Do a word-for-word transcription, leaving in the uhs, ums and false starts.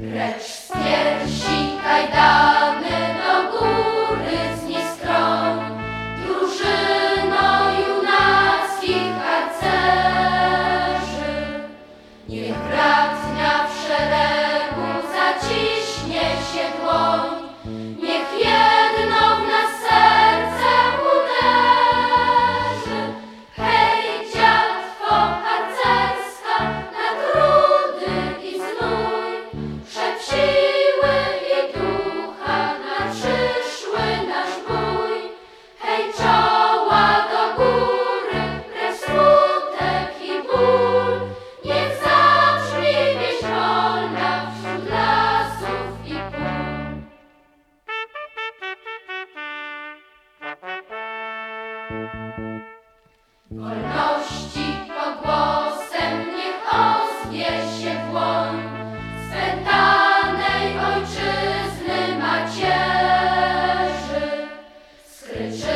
Precz z piersi kajdany, do góry wznieś skroń, drużyno junackich harcerzy. Niech bratnia w szeregu zaciśnie się dłoń, niech jedno w nas serce uderzy. Hej, dziatwo harcerska, na trudy i znój, przed siły i ducha na przyszły nasz bój. Hej, czoła do góry, precz smutek i ból, niech zabrzmi pieśń wolna wśród lasów i pól. Wolności pogłosem niech ozwie się dłoń spętanej ojczyzny macierzy. Skryczy